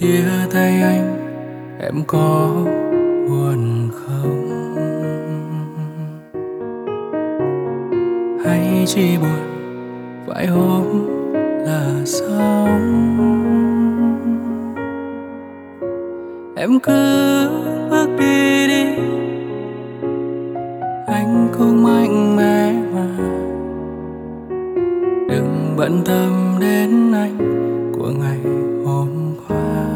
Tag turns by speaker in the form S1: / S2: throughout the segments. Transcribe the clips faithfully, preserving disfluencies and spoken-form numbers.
S1: chia tay anh, em có buồn không? Hay chỉ buồn vài hôm là xong? Em cứ bước đi đi, anh cũng mạnh mẽ mà. Đừng bận tâm đến anh của ngày hôm qua.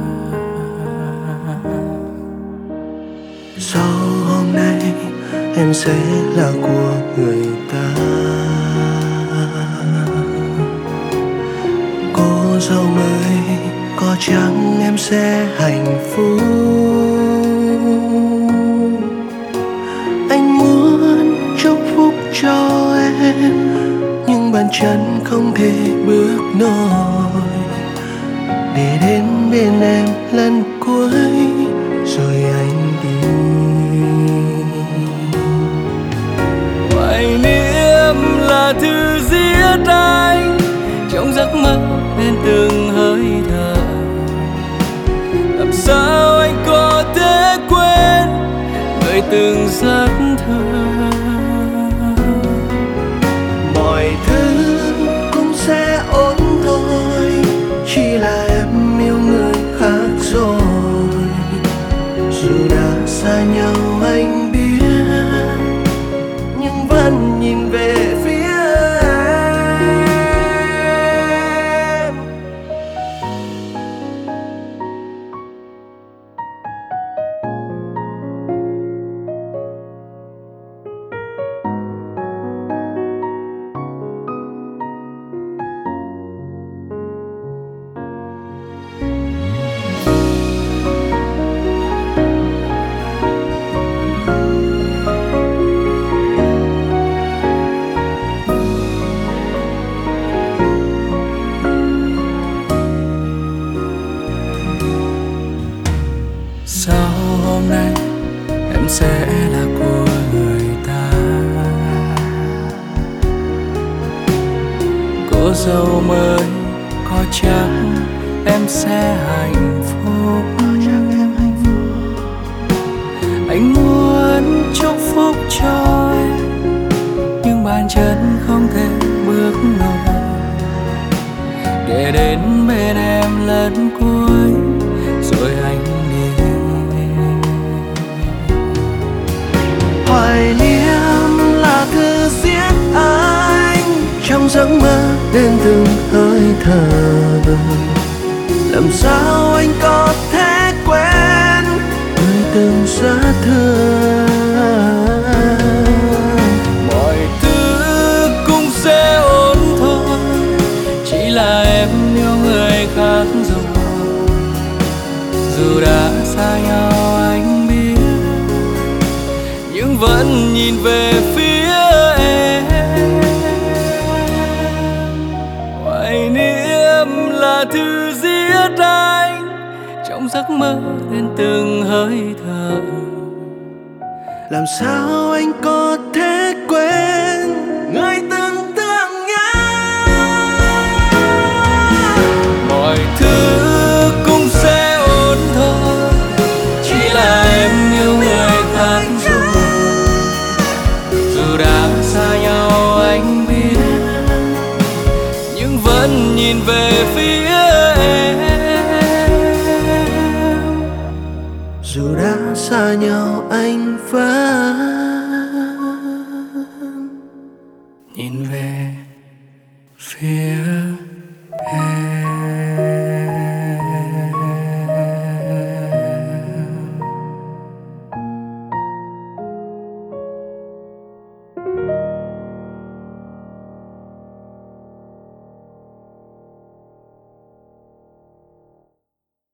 S2: Sau hôm nay em sẽ là của người ta. Cô dâu mới có chăng em sẽ hạnh phúc. Anh muốn chúc phúc cho em, nhưng bàn chân không thể bước nổi để đến bên em lần cuối rồi anh đi.
S1: Hoài niệm là thứ giết anh trong giấc mơ nên từng hơi thở. Làm sao anh có thể quên người từng rất thương.
S2: Mọi thứ cũng sẽ ổn thôi, chỉ là em yêu người khác rồi. Dù đã xa nhau anh biết, nhưng vẫn nhìn về phía em.
S1: Sau hôm nay em sẽ là của người ta. Cô dâu mới có chắc em sẽ hạnh phúc. Anh muốn chúc phúc cho em, nhưng bàn chân không thể bước nổi để đến bên em lần cuối rồi anh đi.
S2: Hoài niệm là thứ giết anh trong giấc mơ đến từng hơi thở. Làm sao anh có thể quên người từng rất thương.
S1: Mọi thứ cũng sẽ ổn thôi, chỉ là em yêu người khác rồi. Dù đã xa nhau anh biết, nhưng vẫn nhìn về phía em. Hoài niệm là thứ giết anh trong giấc mơ đến từng hơi thở.
S2: Làm sao anh có thể quên người từng thương nhớ.
S1: Mọi thứ cũng sẽ ổn thôi, chỉ là em yêu người khác rồi. Dù đã xa nhau anh biết, nhưng vẫn nhìn về phía em.
S2: Dù đã xa nhau anh vẫn